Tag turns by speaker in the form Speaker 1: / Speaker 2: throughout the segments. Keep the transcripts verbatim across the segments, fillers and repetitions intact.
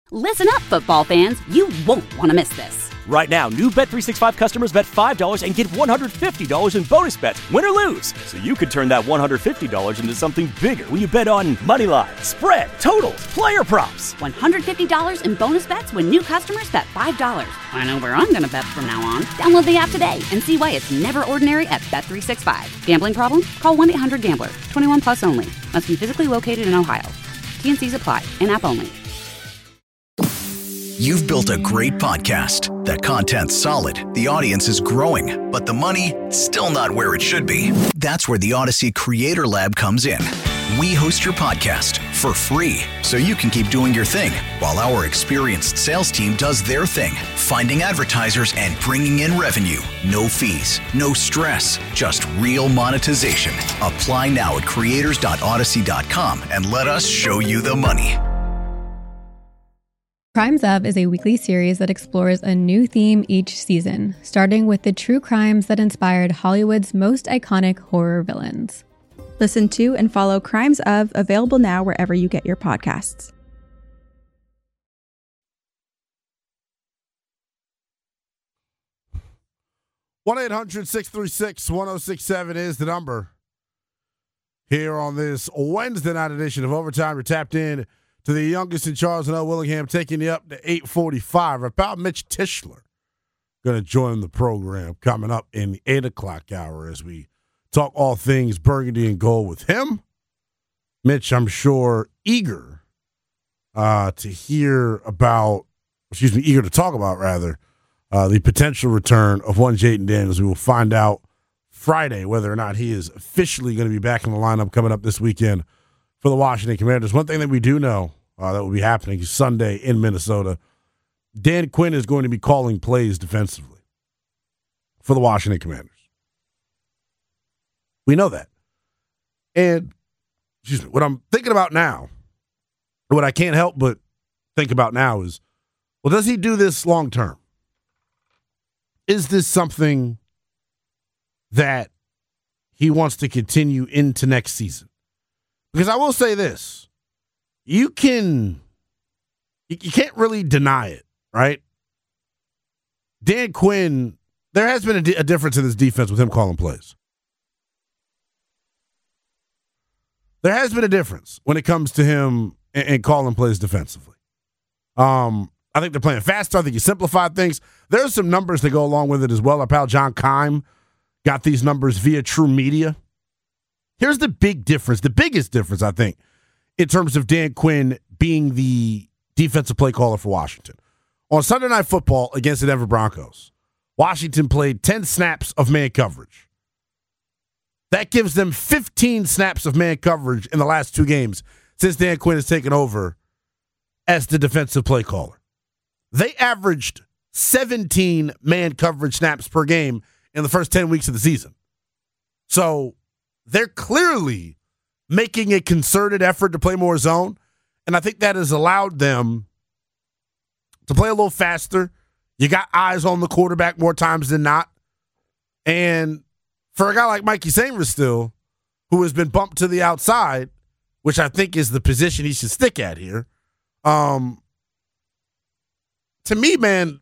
Speaker 1: Listen up, football fans. You won't want to miss this.
Speaker 2: Right now, new Bet three sixty-five customers bet five dollars and get one hundred fifty dollars in bonus bets, win or lose. So you could turn that one hundred fifty dollars into something bigger when you bet on money line, spread, totals, player props.
Speaker 1: one hundred fifty dollars in bonus bets when new customers bet five dollars. I know where I'm going to bet from now on. Download the app today and see why it's never ordinary at Bet three sixty-five. Gambling problem? Call one eight hundred gambler. twenty-one plus only. Must be physically located in Ohio. T N Cs apply. In-app only.
Speaker 3: You've built a great podcast. The content's solid, the audience is growing, but the money, still not where it should be. That's where the Odyssey Creator Lab comes in. We host your podcast for free, so you can keep doing your thing, while our experienced sales team does their thing, finding advertisers and bringing in revenue. No fees, no stress, just real monetization. Apply now at creators dot odyssey dot com and let us show you the money.
Speaker 4: Crimes Of is a weekly series that explores a new theme each season, starting with the true crimes that inspired Hollywood's most iconic horror villains.
Speaker 5: Listen to and follow Crimes Of, available now wherever you get your podcasts.
Speaker 6: one eight hundred six three six one oh six seven is the number. Here on this Wednesday night edition of Overtime, you're tapped in to the youngest in Charles and L. Willingham, taking you up to eight forty-five. Our pal Mitch Tischler going to join the program coming up in the eight o'clock hour as we talk all things burgundy and gold with him. Mitch, I'm sure, eager uh, to hear about, excuse me, eager to talk about, rather, uh, the potential return of one Jayden Daniels. We will find out Friday whether or not he is officially going to be back in the lineup coming up this weekend for the Washington Commanders. One thing that we do know uh, that will be happening Sunday in Minnesota, Dan Quinn is going to be calling plays defensively for the Washington Commanders. We know that. And excuse me, what I'm thinking about now, what I can't help but think about now is, well, does he do this long term? Is this something that he wants to continue into next season? Because I will say this, you can, you, you can't really deny it, right? Dan Quinn, there has been a, di- a difference in this defense with him calling plays. There has been a difference when it comes to him and, and calling plays defensively. Um, I think they're playing faster. I think he simplified things. There's some numbers that go along with it as well. Our pal John Keim got these numbers via True Media. Here's the big difference, the biggest difference, I think, in terms of Dan Quinn being the defensive play caller for Washington. On Sunday Night Football against the Denver Broncos, Washington played ten snaps of man coverage. That gives them fifteen snaps of man coverage in the last two games since Dan Quinn has taken over as the defensive play caller. They averaged seventeen man coverage snaps per game in the first ten weeks of the season. So they're clearly making a concerted effort to play more zone, and I think that has allowed them to play a little faster. You got eyes on the quarterback more times than not. And for a guy like Mikey Sainristil, who has been bumped to the outside, which I think is the position he should stick at here, um, to me, man,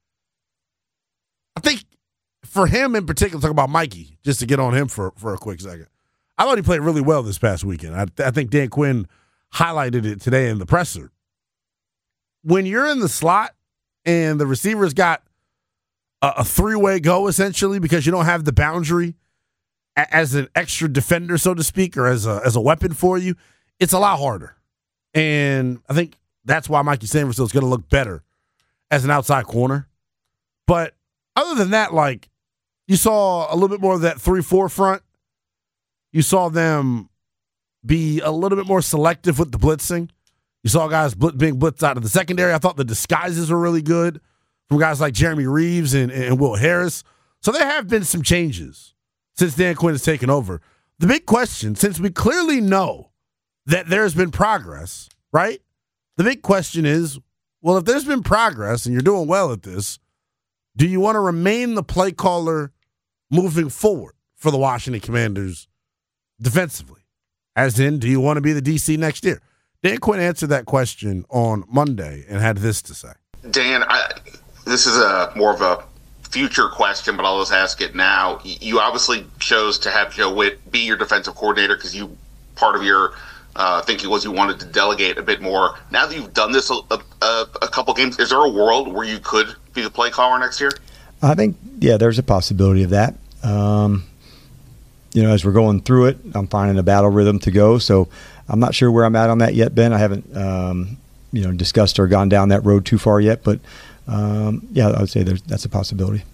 Speaker 6: I think for him in particular, talk about Mikey, just to get on him for, for a quick second. I thought he played really well this past weekend. I, I think Dan Quinn highlighted it today in the presser. When you're in the slot and the receiver's got a, a three-way go, essentially, because you don't have the boundary a, as an extra defender, so to speak, or as a, as a weapon for you, it's a lot harder. And I think that's why Mikey Sainristil is going to look better as an outside corner. But other than that, like, you saw a little bit more of that three four front. You saw them be a little bit more selective with the blitzing. You saw guys bl- being blitzed out of the secondary. I thought the disguises were really good from guys like Jeremy Reeves and, and Will Harris. So there have been some changes since Dan Quinn has taken over. The big question, since we clearly know that there's been progress, right? The big question is, well, if there's been progress and you're doing well at this, do you want to remain the play caller moving forward for the Washington Commanders defensively? As in, do you want to be the D C next year? Dan Quinn answered that question on Monday and had this to say.
Speaker 7: Dan, I, this is a more of a future question, but I'll just ask it now. You obviously chose to have Joe Whitt be your defensive coordinator because you part of your uh, thinking was you wanted to delegate a bit more. Now that you've done this a, a, a couple games, is there a world where you could be the play caller next year?
Speaker 8: I think, yeah, there's a possibility of that. Um, you know, as we're going through it, I'm finding a battle rhythm to go. So I'm not sure where I'm at on that yet, Ben. I haven't, um, you know, discussed or gone down that road too far yet. But, um, yeah, I would say there's, that's a possibility.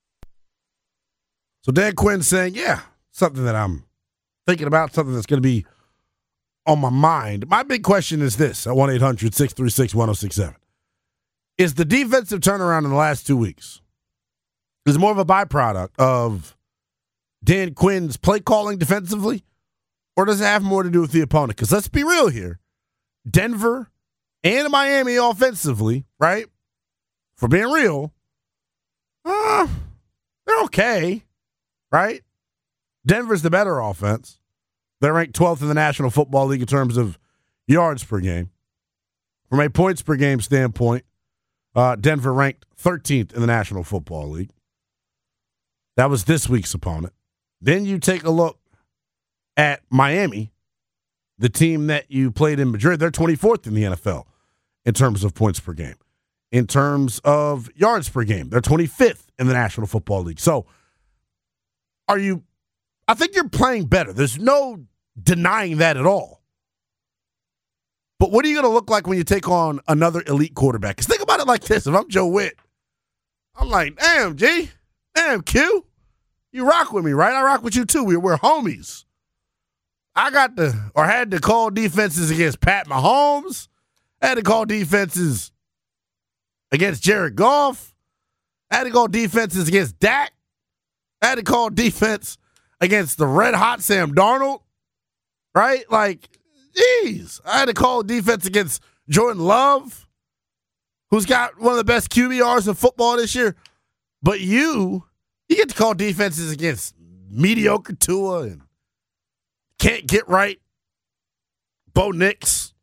Speaker 6: So Dan Quinn saying, yeah, something that I'm thinking about, something that's going to be on my mind. My big question is this at one eight hundred six three six one oh six seven. Is the defensive turnaround in the last two weeks is more of a byproduct of Dan Quinn's play calling defensively, or does it have more to do with the opponent? Because let's be real here. Denver and Miami offensively, right? For being real, uh, they're okay, right? Denver's the better offense. They're ranked twelfth in the National Football League in terms of yards per game. From a points per game standpoint, uh, Denver ranked thirteenth in the National Football League. That was this week's opponent. Then you take a look at Miami, the team that you played in Madrid. They're twenty-fourth in the N F L in terms of points per game. In terms of yards per game, they're twenty-fifth in the National Football League. So are you – I think you're playing better. There's no denying that at all. But what are you going to look like when you take on another elite quarterback? Because think about it like this. If I'm Joe Whitt, I'm like, damn, G, damn, Q, you rock with me, right? I rock with you too. We're, we're homies. I got to, or had to call defenses against Pat Mahomes. I had to call defenses against Jared Goff. I had to call defenses against Dak. I had to call defense against the red-hot Sam Darnold, right? Like, geez. I had to call defense against Jordan Love, who's got one of the best Q B Rs in football this year. But you, you get to call defenses against mediocre Tua and can't get right Bo Nix.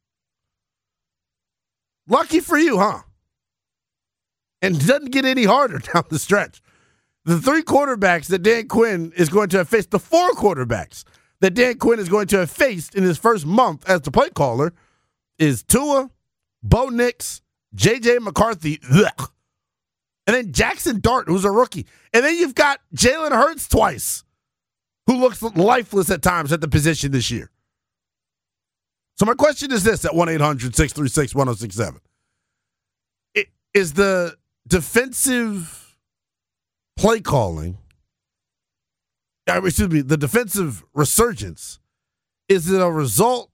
Speaker 6: Lucky for you, huh? And it doesn't get any harder down the stretch. The three quarterbacks that Dan Quinn is going to have faced, the four quarterbacks that Dan Quinn is going to have faced in his first month as the play caller is Tua, Bo Nix, J J McCarthy, ugh, and then Jackson Dart, who's a rookie. And then you've got Jalen Hurts twice, who looks lifeless at times at the position this year. So my question is this at one eight hundred six three six one oh six seven. Is the defensive play calling, excuse me, the defensive resurgence, is it a result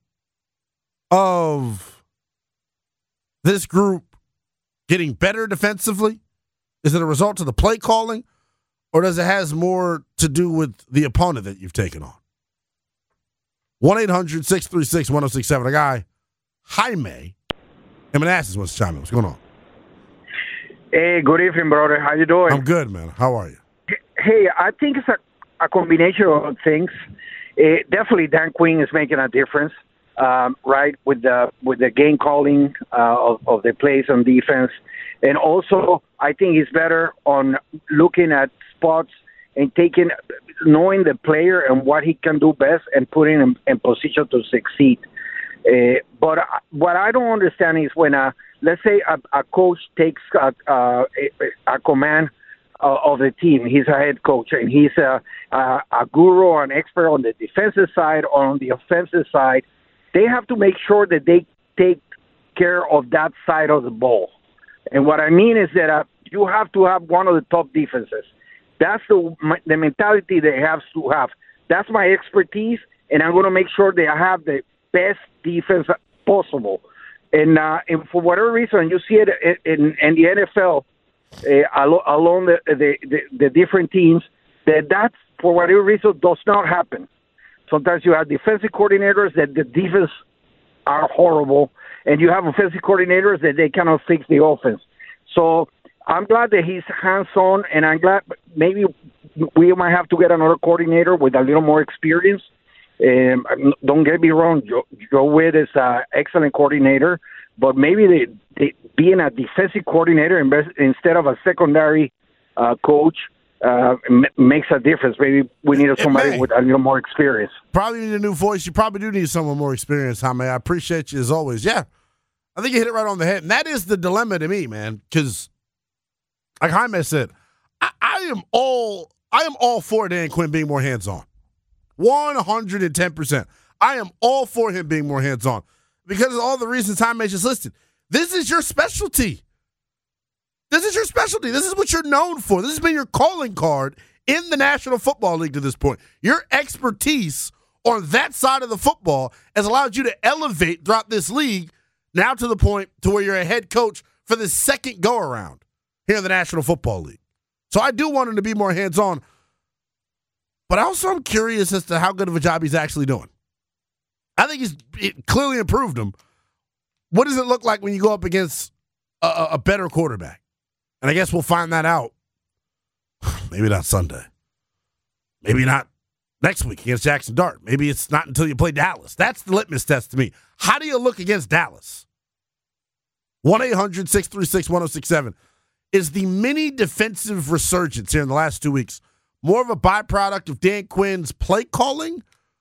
Speaker 6: of this group getting better defensively? Is it a result of the play calling? Or does it have more to do with the opponent that you've taken on? one eight hundred six three six one oh six seven. A guy, Jaime, in Manassas wants to chime in. What's going on?
Speaker 9: Hey, good evening, brother. How you doing?
Speaker 6: I'm good, man. How are you?
Speaker 9: Hey, I think it's a, a combination of things. Uh, definitely, Dan Quinn is making a difference, um, right, with the with the game calling uh, of, of the plays on defense. And also, I think he's better on looking at spots and taking, knowing the player and what he can do best and putting him in position to succeed. Uh, but what I don't understand is when, a, let's say, a, a coach takes a, a, a command uh, of the team. He's a head coach, and he's a, a, a guru, an expert on the defensive side or on the offensive side. They have to make sure that they take care of that side of the ball. And what I mean is that uh, you have to have one of the top defenses. That's the the mentality they have to have. That's my expertise, and I'm going to make sure they have the best defense possible. And, uh, and for whatever reason, you see it in, in the N F L uh, along the, the, the, the different teams, that that, for whatever reason, does not happen. Sometimes you have defensive coordinators that the defense are horrible, and you have offensive coordinators that they cannot fix the offense. So I'm glad that he's hands-on, and I'm glad maybe we might have to get another coordinator with a little more experience Um, don't get me wrong, Joe, Joe Witt is an excellent coordinator, but maybe they, they, being a defensive coordinator instead of a secondary uh, coach uh, m- makes a difference. Maybe we need somebody with a little more experience.
Speaker 6: Probably need a new voice. You probably do need someone more experienced, Jaime. I appreciate you as always. Yeah, I think you hit it right on the head. And that is the dilemma to me, man, because like Jaime said, I, I am all I am all for Dan Quinn being more hands-on. one hundred ten percent. I am all for him being more hands-on because of all the reasons Jaime just listed. This is your specialty. This is your specialty. This is what you're known for. This has been your calling card in the National Football League to this point. Your expertise on that side of the football has allowed you to elevate throughout this league now to the point to where you're a head coach for the second go-around here in the National Football League. So I do want him to be more hands-on, but I also am curious as to how good of a job he's actually doing. I think he's it clearly improved him. What does it look like when you go up against a, a better quarterback? And I guess we'll find that out. Maybe not Sunday. Maybe not next week against Jackson Dart. Maybe it's not until you play Dallas. That's the litmus test to me. How do you look against Dallas? one eight hundred six three six one oh six seven. Is the mini defensive resurgence here in the last two weeks more of a byproduct of Dan Quinn's play calling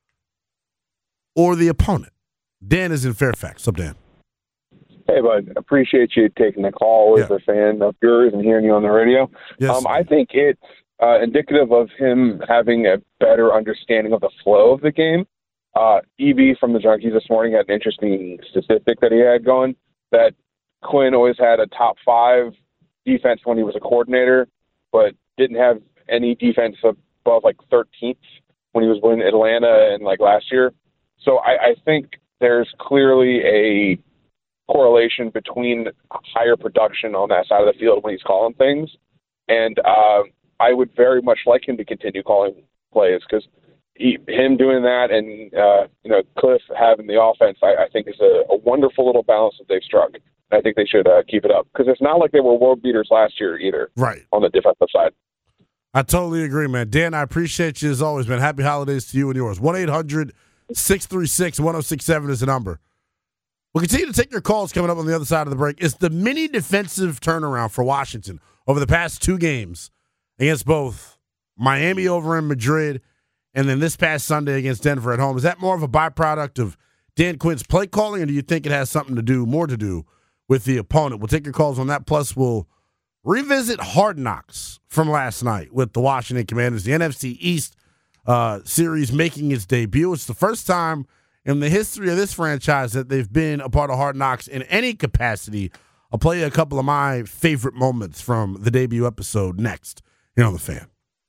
Speaker 6: or the opponent? Dan is in Fairfax. What's up, Dan?
Speaker 10: Hey, bud. Appreciate you taking the call as yeah. a fan of yours and hearing you on the radio.
Speaker 6: Yes.
Speaker 10: Um, I think it's uh, indicative of him having a better understanding of the flow of the game. Uh, E B from the Junkies this morning had an interesting statistic that he had going, that Quinn always had a top five defense when he was a coordinator, but didn't have any defense above like thirteenth when he was with Atlanta and like last year. So I, I think there's clearly a correlation between higher production on that side of the field when he's calling things. And uh, I would very much like him to continue calling plays because him doing that and, uh, you know, Cliff having the offense, I, I think is a, a wonderful little balance that they've struck. I think they should uh, keep it up because it's not like they were world beaters last year either.
Speaker 6: Right.
Speaker 10: On the defensive side.
Speaker 6: I totally agree, man. Dan, I appreciate you as always, man. Happy holidays to you and yours. one eight hundred six three six one oh six seven is the number. We'll continue to take your calls coming up on the other side of the break. It's the mini defensive turnaround for Washington over the past two games against both Miami over in Madrid and then this past Sunday against Denver at home. Is that more of a byproduct of Dan Quinn's play calling, or do you think it has something to do, more to do, with the opponent? We'll take your calls on that. Plus, we'll revisit Hard Knocks from last night with the Washington Commanders, the N F C East uh, series making its debut. It's the first time in the history of this franchise that they've been a part of Hard Knocks in any capacity. I'll play you a couple of my favorite moments from the debut episode next here on The Fan.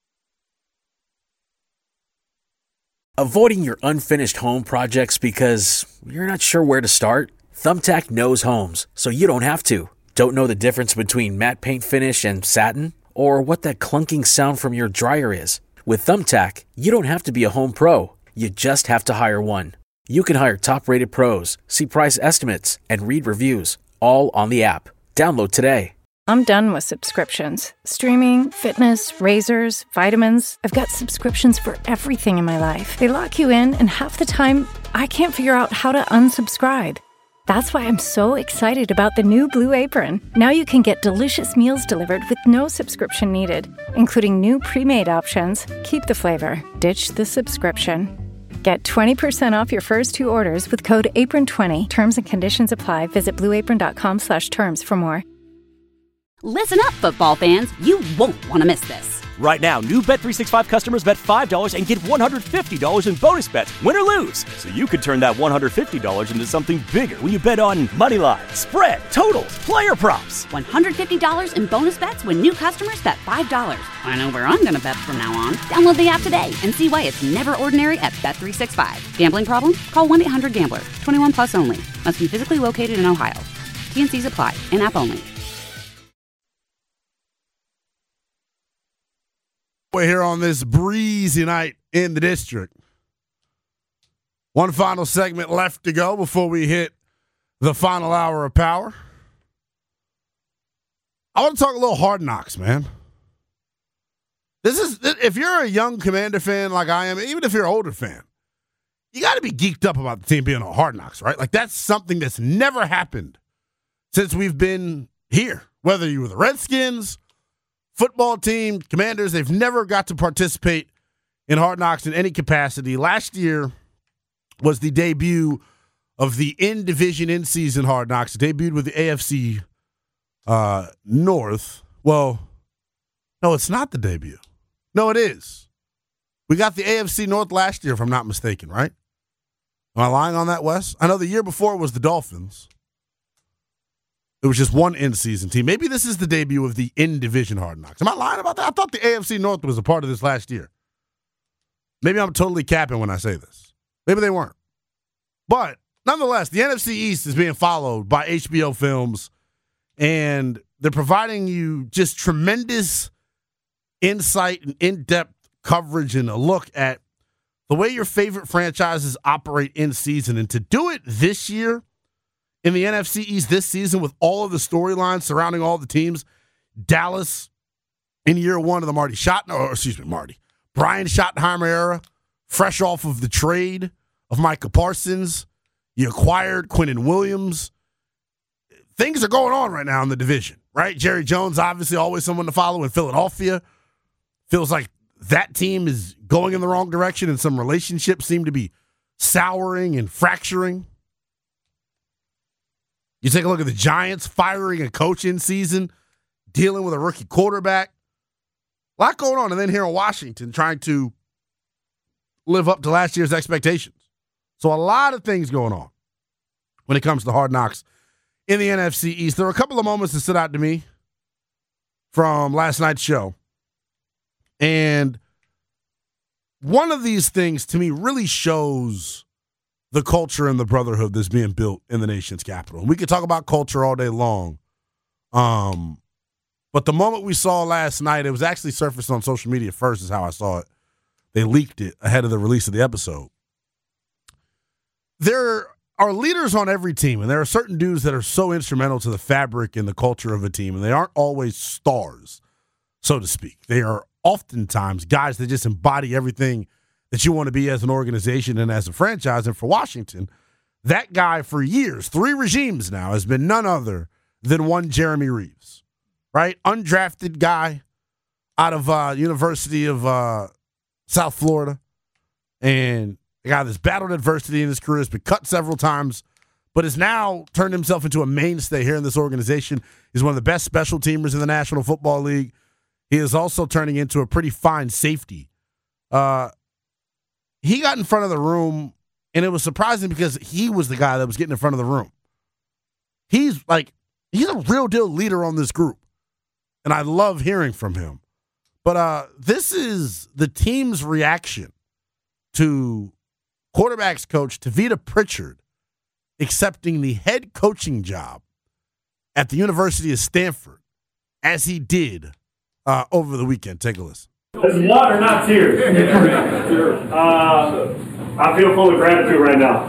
Speaker 11: Avoiding your unfinished home projects because you're not sure where to start? Thumbtack knows homes, so you don't have to. Don't know the difference between matte paint finish and satin? Or what that clunking sound from your dryer is? With Thumbtack, you don't have to be a home pro. You just have to hire one. You can hire top-rated pros, see price estimates, and read reviews, all on the app. Download today.
Speaker 12: I'm done with subscriptions. Streaming, fitness, razors, vitamins. I've got subscriptions for everything in my life. They lock you in, and half the time, I can't figure out how to unsubscribe. That's why I'm so excited about the new Blue Apron. Now you can get delicious meals delivered with no subscription needed, including new pre-made options. Keep the flavor, ditch the subscription. Get twenty percent off your first two orders with code apron twenty. Terms and conditions apply. Visit blueapron.com slash terms for more.
Speaker 1: Listen up, football fans. You won't want to miss this.
Speaker 2: Right now, new Bet three sixty-five customers bet five dollars and get one hundred fifty dollars in bonus bets, win or lose. So you could turn that one hundred fifty dollars into something bigger when you bet on money line, spread, totals, player props.
Speaker 1: one hundred fifty dollars in bonus bets when new customers bet five dollars. I know where I'm going to bet from now on. Download the app today and see why it's never ordinary at Bet three sixty-five. Gambling problem? Call one eight hundred gambler. twenty-one plus only. Must be physically located in Ohio. T and C's apply. In-app only.
Speaker 6: We're here on this breezy night in the district. One final segment left to go before we hit the final hour of power. I want to talk a little Hard Knocks, man. This is, if you're a young Commander fan like I am, even if you're an older fan, you got to be geeked up about the team being on Hard Knocks, right? Like, that's something that's never happened since we've been here. Whether you were the Redskins, football team, Commanders, they've never got to participate in Hard Knocks in any capacity. Last year was the debut of the in-division, in-season Hard Knocks. It debuted with the A F C uh, North. Well, no, it's not the debut. No, it is. We got the A F C North last year, if I'm not mistaken, right? Am I lying on that, Wes? I know the year before it was the Dolphins. It was just one in-season team. Maybe this is the debut of the in-division Hard Knocks. Am I lying about that? I thought the A F C North was a part of this last year. Maybe I'm totally capping when I say this. Maybe they weren't. But nonetheless, the N F C East is being followed by H B O Films, and they're providing you just tremendous insight and in-depth coverage and a look at the way your favorite franchises operate in season. And to do it this year in the N F C East this season with all of the storylines surrounding all the teams, Dallas in year one of the Marty Schottenheimer, or excuse me, Marty, Brian Schottenheimer era, fresh off of the trade of Micah Parsons. You acquired Quinnen Williams. Things are going on right now in the division, right? Jerry Jones, obviously always someone to follow in Philadelphia. Feels like that team is going in the wrong direction, and some relationships seem to be souring and fracturing. You take a look at the Giants firing a coach in season, dealing with a rookie quarterback. A lot going on. And then here in Washington, trying to live up to last year's expectations. So a lot of things going on when it comes to Hard Knocks in the N F C East. There were a couple of moments that stood out to me from last night's show. And one of these things, to me, really shows the culture and the brotherhood that's being built in the nation's capital. And we could talk about culture all day long. Um, but the moment we saw last night, it was actually surfaced on social media first is how I saw it. They leaked it ahead of the release of the episode. There are leaders on every team, and there are certain dudes that are so instrumental to the fabric and the culture of a team, and they aren't always stars, so to speak. They are oftentimes guys that just embody everything that you want to be as an organization and as a franchise. And for Washington, that guy for years, three regimes now, has been none other than one Jeremy Reaves, right? Undrafted guy out of uh, University of uh, South Florida. And a guy that's battled adversity in his career, has been cut several times, but has now turned himself into a mainstay here in this organization. He's one of the best special teamers in the National Football League. He is also turning into a pretty fine safety. Uh, he got in front of the room, and it was surprising because he was the guy that was getting in front of the room. He's like, he's a real deal leader on this group, and I love hearing from him. But uh, this is the team's reaction to quarterbacks coach Tavita Pritchard accepting the head coaching job at the University of Stanford, as he did uh, over the weekend. Take a listen.
Speaker 13: It's water, not tears. uh, I feel full of gratitude right now.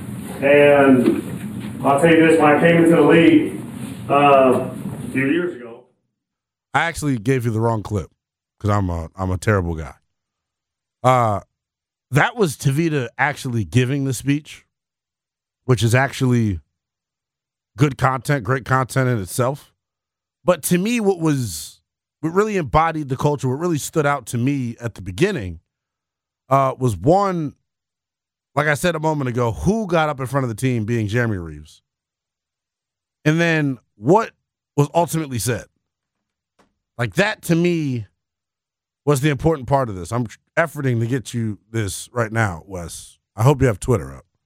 Speaker 13: And I'll tell you this, when I came into the league uh, a few years ago.
Speaker 6: I actually gave you the wrong clip because I'm a, I'm a terrible guy. Uh, that was Tavita actually giving the speech, which is actually good content, great content in itself. But to me, what was what really embodied the culture, what really stood out to me at the beginning uh, was one, like I said a moment ago, who got up in front of the team being Jeremy Reaves. And then what was ultimately said. Like that to me was the important part of this. I'm efforting to get you this right now, Wes. I hope you have Twitter up.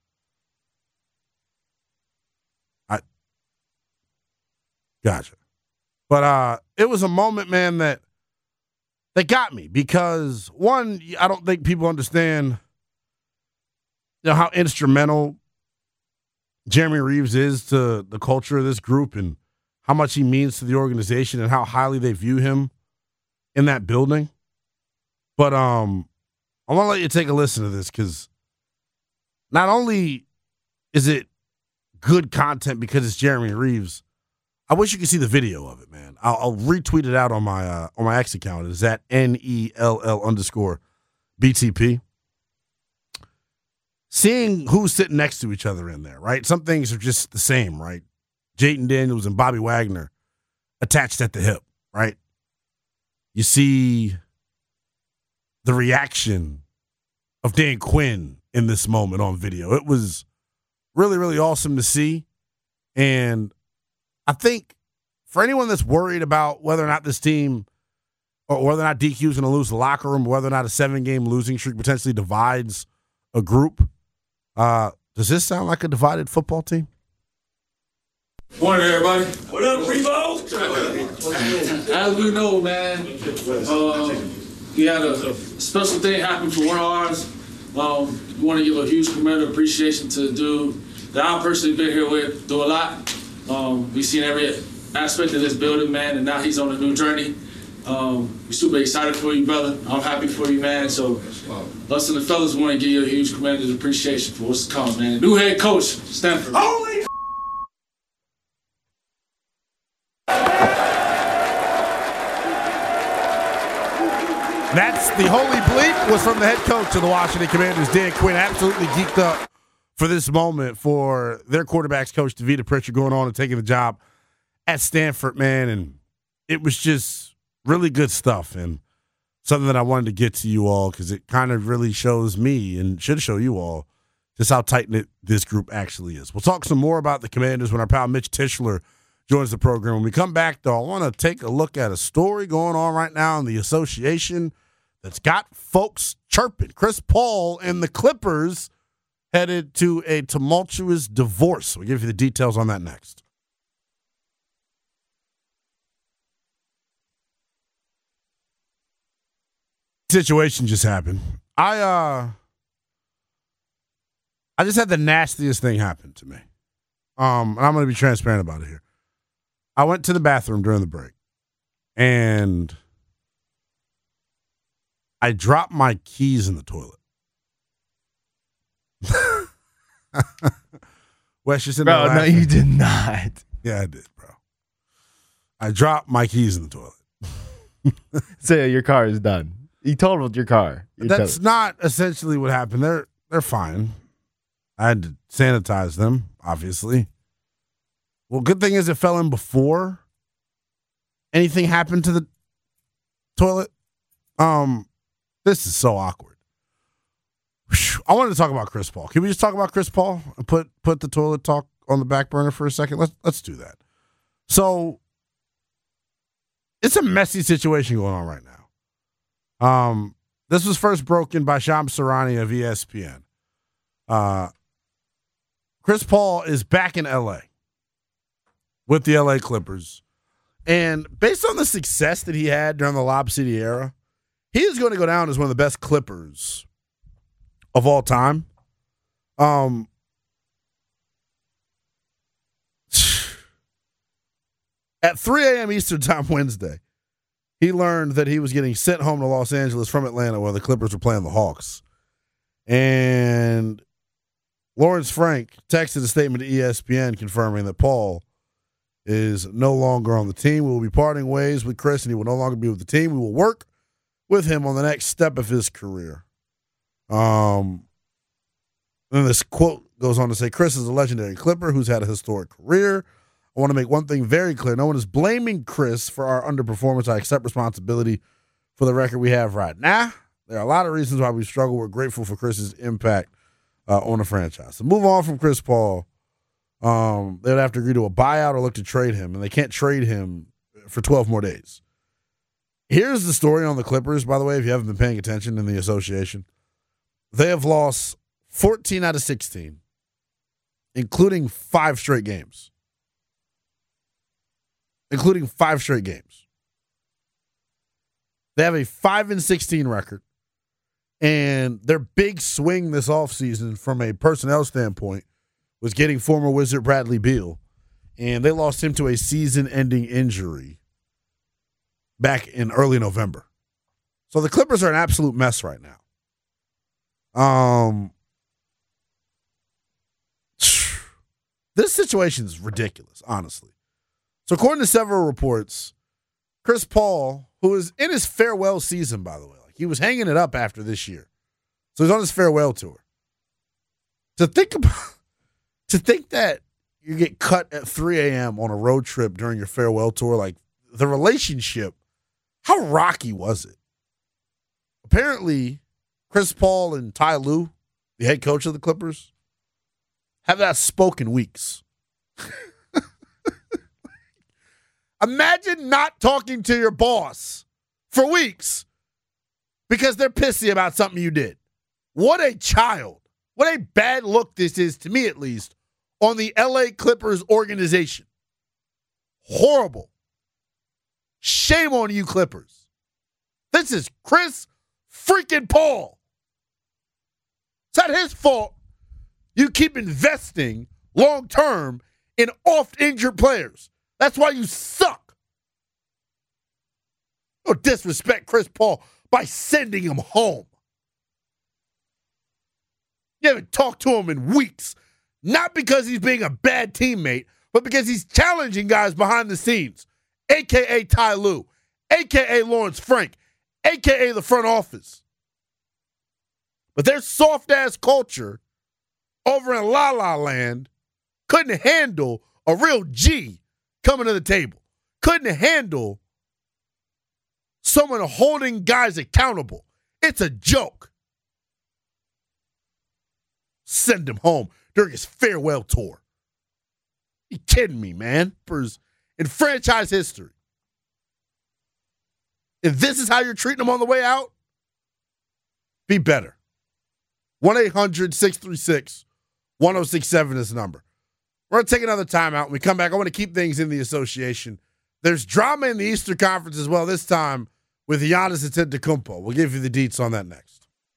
Speaker 6: I Gotcha. But uh, it was a moment, man, that that got me because, one, I don't think people understand you know, how instrumental Jeremy Reaves is to the culture of this group and how much he means to the organization and how highly they view him in that building. But um, I want to let you take a listen to this because not only is it good content because it's Jeremy Reaves, I wish you could see the video of it, man. I'll, I'll retweet it out on my uh, on my X account. It is at N E L L underscore B T P. seeing who's sitting next to each other in there, right? Some things are just the same, right? Jayden Daniels and Bobby Wagner attached at the hip, right? You see the reaction of Dan Quinn in this moment on video. It was really, really awesome to see. And I think for anyone that's worried about whether or not this team or whether or not D Q is going to lose the locker room, whether or not a seven-game losing streak potentially divides a group, uh, does this sound like a divided football team?
Speaker 14: Morning, everybody. What up, Revo? As we know, man, uh, we had a, a special thing happen for one of ours. Um, we want to give a huge commitment of appreciation to the dude that I've personally been here with through a lot. Um, we've seen every aspect of this building, man, and now he's on a new journey. Um, we're super excited for you, brother. I'm happy for you, man. So us and the fellas want to give you a huge commitment of appreciation for what's to come, man. New head coach, Stanford. Holy
Speaker 6: That's the holy bleep was from the head coach of the Washington Commanders, Dan Quinn. Absolutely geeked up for this moment for their quarterback's coach, DeVita Pritchard, going on and taking the job at Stanford, man. And it was just really good stuff and something that I wanted to get to you all because it kind of really shows me and should show you all just how tight-knit this group actually is. We'll talk some more about the Commanders when our pal Mitch Tischler joins the program. When we come back, though, I want to take a look at a story going on right now in the association that's got folks chirping. Chris Paul and the Clippers headed to a tumultuous divorce. We'll give you the details on that next. Situation just happened. I uh I just had the nastiest thing happen to me. Um, and I'm going to be transparent about it here. I went to the bathroom during the break, and I dropped my keys in the toilet. Wes, just in
Speaker 15: bro, no, you did not.
Speaker 6: Yeah, I did, bro. I dropped my keys in the toilet.
Speaker 15: So your car is done. You totaled your car. You're
Speaker 6: That's
Speaker 15: totaled.
Speaker 6: not essentially what happened. They're they're fine. I had to sanitize them, obviously. Well, good thing is it fell in before anything happened to the toilet. Um, this is so awkward. I wanted to talk about Chris Paul. Can we just talk about Chris Paul and put put the toilet talk on the back burner for a second? Let's let's do that. So it's a messy situation going on right now. Um, this was first broken by Shams Charania of E S P N. Uh, Chris Paul is back in L A with the L A Clippers. And based on the success that he had during the Lob City era, he is going to go down as one of the best Clippers of all time. Um, at three a.m. Eastern Time Wednesday, he learned that he was getting sent home to Los Angeles from Atlanta where the Clippers were playing the Hawks. And Lawrence Frank texted a statement to E S P N confirming that Paul is no longer on the team. We will be parting ways with Chris, and he will no longer be with the team. We will work with him on the next step of his career. Um, and this quote goes on to say, Chris is a legendary Clipper who's had a historic career. I want to make one thing very clear. No one is blaming Chris for our underperformance. I accept responsibility for the record we have right now. There are a lot of reasons why we struggle. We're grateful for Chris's impact uh, on the franchise. So move on from Chris Paul. Um, they would have to agree to a buyout or look to trade him, and they can't trade him for twelve more days. Here's the story on the Clippers, by the way, if you haven't been paying attention in the association. They have lost fourteen out of sixteen, including five straight games. Including five straight games. They have a five and sixteen record, and their big swing this offseason from a personnel standpoint was getting former Wizard Bradley Beal, and they lost him to a season-ending injury back in early November. So the Clippers are an absolute mess right now. Um, this situation is ridiculous, honestly. So according to several reports, Chris Paul, who is in his farewell season, by the way, like he was hanging it up after this year. So he's on his farewell tour. To think about, to think that you get cut at three a.m. on a road trip during your farewell tour, like the relationship, how rocky was it? Apparently, Chris Paul and Ty Lue, the head coach of the Clippers, have not spoken weeks. Imagine not talking to your boss for weeks because they're pissy about something you did. What a child. What a bad look this is, to me at least, on the L A Clippers organization. Horrible. Shame on you, Clippers. This is Chris freaking Paul. It's not his fault you keep investing long-term in oft-injured players. That's why you suck. Don't disrespect Chris Paul by sending him home. You haven't talked to him in weeks. Not because he's being a bad teammate, but because he's challenging guys behind the scenes, a k a. Ty Lue, a k a. Lawrence Frank, a k a the front office. But their soft-ass culture over in La La Land couldn't handle a real G coming to the table. Couldn't handle someone holding guys accountable. It's a joke. Send him home during his farewell tour. You kidding me, man? In franchise history. If this is how you're treating him on the way out, be better. one eight hundred six three six one oh six seven is the number. We're going to take another timeout. When we come back, I want to keep things in the association. There's drama in the Eastern Conference as well, this time with Giannis Antetokounmpo. We'll give you the deets on that next.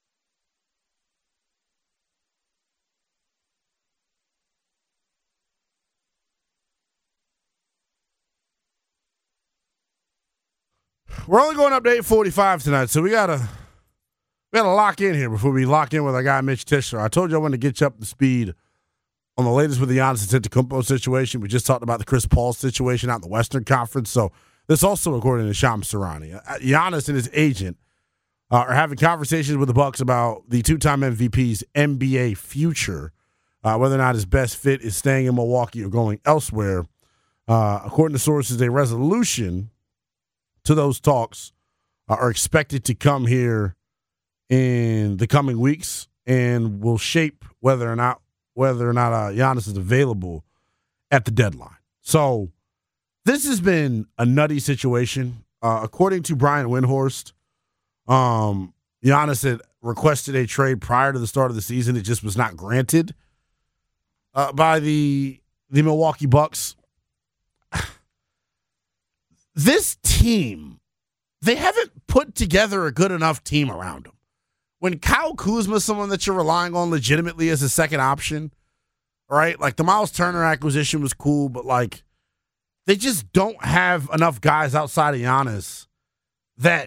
Speaker 6: We're only going up to eight forty-five tonight, so we gotta we gotta lock in here before we lock in with our guy Mitch Tischler. I told you I wanted to get you up to speed on the latest with the Giannis Antetokounmpo situation. We just talked about the Chris Paul situation out in the Western Conference. So this also, according to Shams Charania, Giannis and his agent uh, are having conversations with the Bucks about the two-time M V P's N B A future, uh, whether or not his best fit is staying in Milwaukee or going elsewhere. Uh, according to sources, a resolution to those talks uh, are expected to come here in the coming weeks and will shape whether or not whether or not uh, Giannis is available at the deadline. So this has been a nutty situation. Uh, according to Brian Windhorst, um, Giannis had requested a trade prior to the start of the season. It just was not granted uh, by the the Milwaukee Bucks. This team, they haven't put together a good enough team around him. When Kyle Kuzma is someone that you're relying on legitimately as a second option, right? Like the Miles Turner acquisition was cool, but like they just don't have enough guys outside of Giannis that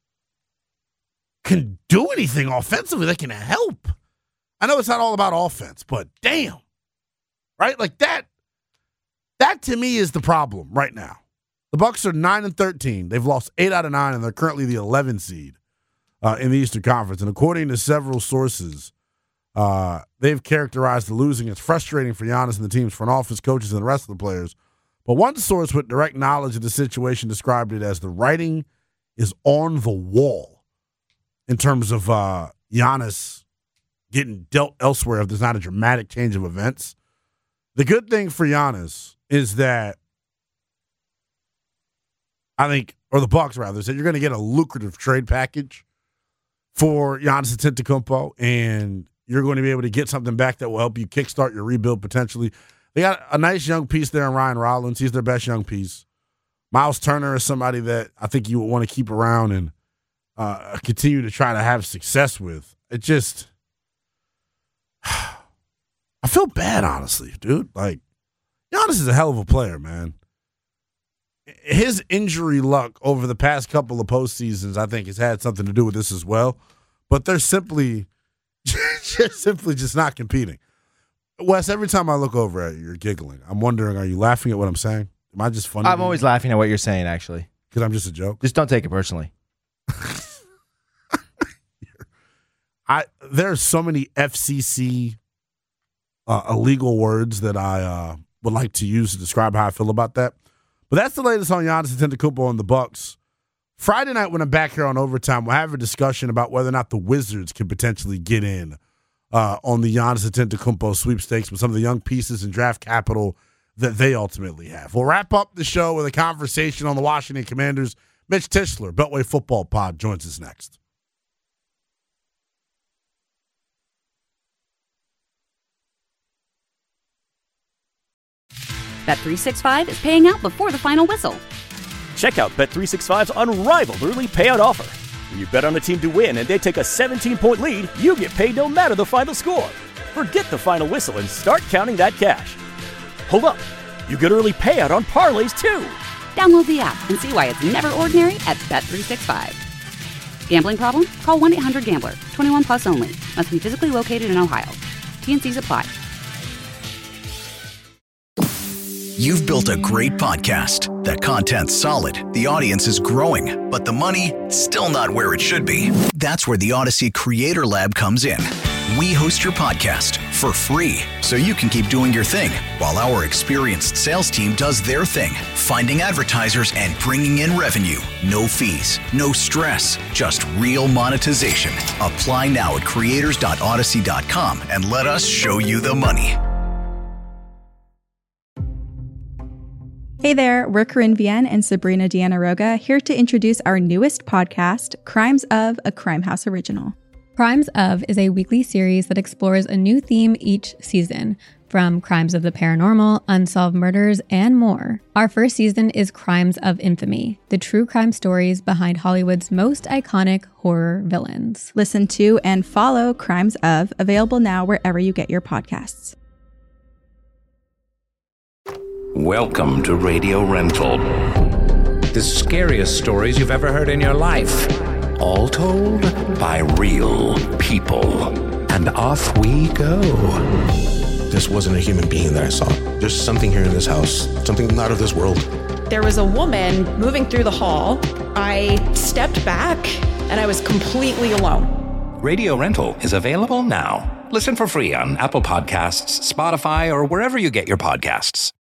Speaker 6: can do anything offensively that can help. I know it's not all about offense, but damn, right? Like that, that to me is the problem right now. The Bucks are nine and thirteen. They've lost eight out of nine, and they're currently the eleventh seed uh, in the Eastern Conference. And according to several sources, uh, they've characterized the losing as frustrating for Giannis and the team's front office, coaches, and the rest of the players. But one source with direct knowledge of the situation described it as the writing is on the wall in terms of uh, Giannis getting dealt elsewhere if there's not a dramatic change of events. The good thing for Giannis is that I think, or the Bucks rather, said you're going to get a lucrative trade package for Giannis Antetokounmpo, and you're going to be able to get something back that will help you kickstart your rebuild potentially. They got a nice young piece there in Ryan Rollins. He's their best young piece. Miles Turner is somebody that I think you would want to keep around and uh, continue to try to have success with. It just, I feel bad, honestly, dude. Like, Giannis is a hell of a player, man. His injury luck over the past couple of postseasons, I think, has had something to do with this as well. But they're simply, just simply just not competing. Wes, every time I look over at you, you're giggling. I'm wondering, are you laughing at what I'm saying? Am I just funny?
Speaker 15: I'm always laughing at what you're saying, actually.
Speaker 6: Because I'm just a joke?
Speaker 15: Just don't take it personally.
Speaker 6: I There are so many F C C uh, illegal words that I uh, would like to use to describe how I feel about that. But that's the latest on Giannis Antetokounmpo and the Bucks. Friday night when I'm back here on Overtime, we'll have a discussion about whether or not the Wizards can potentially get in uh, on the Giannis Antetokounmpo sweepstakes with some of the young pieces and draft capital that they ultimately have. We'll wrap up the show with a conversation on the Washington Commanders. Mitch Tischler, Beltway Football Pod, joins us next.
Speaker 1: Bet three sixty-five is paying out before the final whistle.
Speaker 2: Check out Bet three sixty-five's unrivaled early payout offer. When you bet on a team to win and they take a seventeen-point lead, you get paid no matter the final score. Forget the final whistle and start counting that cash. Hold up. You get early payout on parlays, too.
Speaker 1: Download the app and see why it's never ordinary at Bet three sixty-five. Gambling problem? Call one eight hundred gambler. twenty-one plus only. Must be physically located in Ohio. T N Cs apply.
Speaker 3: You've built a great podcast. The content's solid, the audience is growing, but the money, still not where it should be. That's where the Odyssey Creator Lab comes in. We host your podcast for free, so you can keep doing your thing, while our experienced sales team does their thing, finding advertisers and bringing in revenue. No fees, no stress, just real monetization. Apply now at creators dot odyssey dot com and let us show you the money.
Speaker 5: Hey there, we're Corinne Vienne and Sabrina Deanna Roga, here to introduce our newest podcast, Crimes of, a Crime House original.
Speaker 4: Crimes of is a weekly series that explores a new theme each season, from crimes of the paranormal, unsolved murders, and more. Our first season is Crimes of Infamy, the true crime stories behind Hollywood's most iconic horror villains.
Speaker 5: Listen to and follow Crimes of, available now wherever you get your podcasts.
Speaker 16: Welcome to Radio Rental. The scariest stories you've ever heard in your life. All told by real people. And off we go.
Speaker 17: This wasn't a human being that I saw. There's something here in this house. Something not of this world.
Speaker 18: There was a woman moving through the hall. I stepped back and I was completely alone.
Speaker 16: Radio Rental is available now. Listen for free on Apple Podcasts, Spotify, or wherever you get your podcasts.